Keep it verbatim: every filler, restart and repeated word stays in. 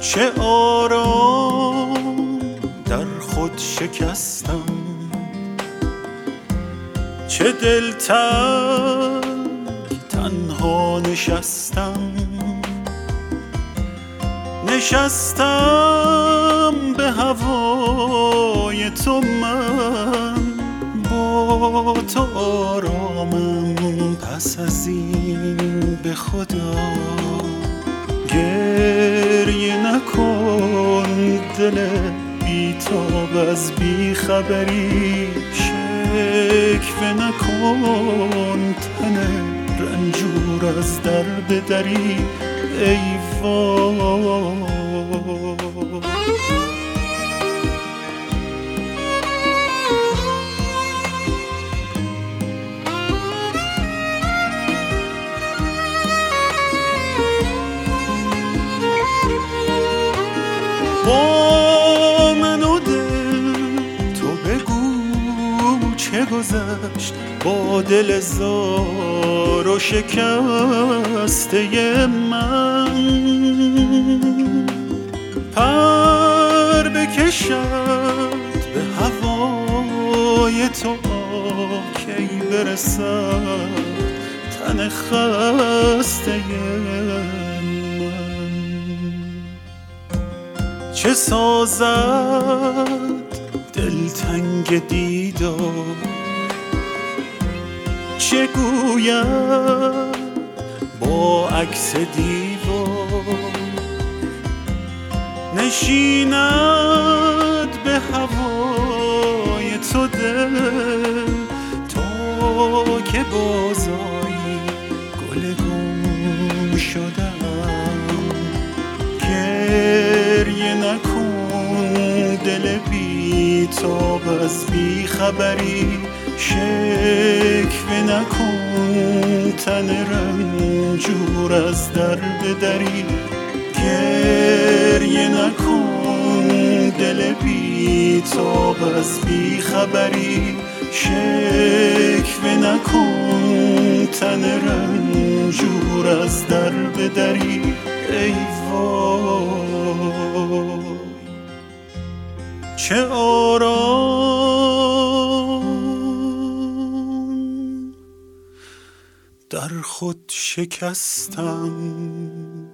چه آرام در خود شکستم، چه دلتنگ تنها نشستم. نشستم به هوای تو، من با تو آرامم. پس از این به خدا گریه نکن، دل بیتاب از بیخبری. شکوه نکن، تن رنجور از درد دری. ای وای با من و دل تو بگو چه گذشت با دل زار و شکسته من. پر بکشد به هوای تو، کی برسد تن خسته من. چه سازد دلتنگ دیدار، چه گوید با عکس دیوار. نشیند به هوای تو دل، تا که بازایی گل گم شدم. گریه نکن، دل بیتاب از بیخبری. شکوه نکن، تن رنجور از درد دری. گریه نکن، دل بیتاب از بیخبری. شکوه نکن، تن رنجور از درد دری. ای وای چه آرام در خود شکستم.